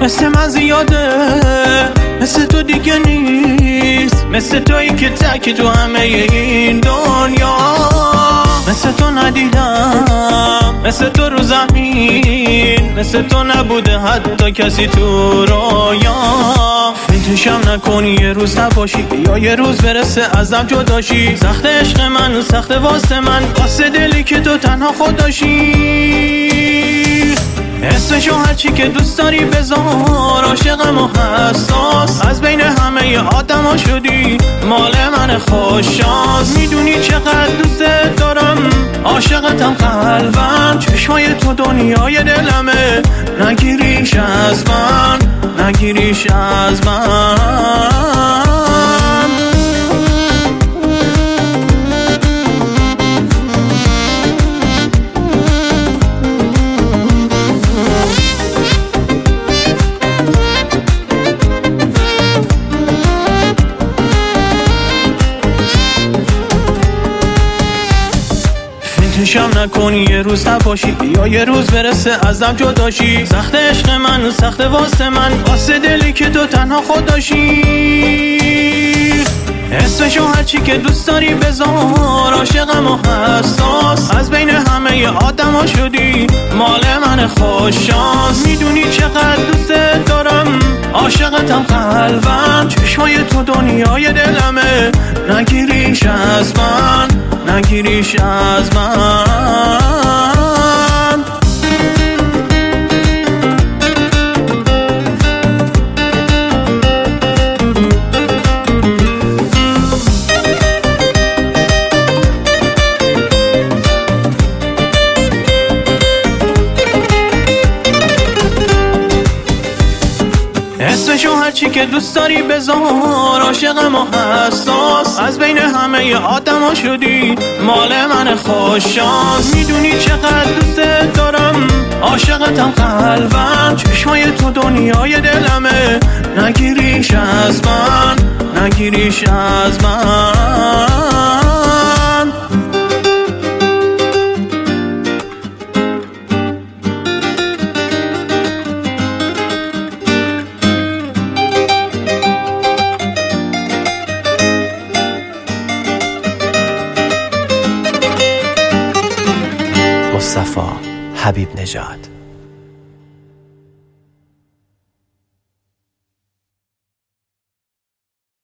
مثل من زیاده، مثل تو دیگه نیست، مثل تویی که تکی تو همه این دنیا. مثل تو ندیدم، مثل تو رو زمین، مثل تو نبوده حتی کسی تو رویا. فکرشم نکنی یه روز نباشی، یا یه روز برسه ازم جداشی. سخت عشق من، سخت واسه من، واسه دلی که تو تنها خودشی. اسمشو هرچی که دوست داری بذار، عاشقم و حساس، از بین همه آدم ها شدی مال من خوششانس. میدونی چقدر دوست دارم، عاشقتم قلبم، چشمای تو دنیای دلمه، نگیریش از من، نگیریش از من. فکرشم نکنی یه روز نباشی، یا یه روز برسه ازم جداشی. سخت عشق من، سخت واسه من، واسه دلی که تو تنها خودشی. اسمشو هرچی که دوست داری بذار، عاشقم و حساس، از بین همه آدم ها شدی مال من خوششانس. میدونی چقدر دوست دارم، عاشقتم قلبم، چشمای تو دنیای دلمه، نگیریش از من، نگیریش از من. اسمشو هرچی که دوست داری بذار، عاشقم و حساس، از بین همه آدم ها شدی مال من خوششانس. میدونی چقدر دوست دارم، عاشقتم قلبم، چشمای تو دنیای دلمه، نگیریش از من، نگیریش از من. مصطفی حبیب نژاد.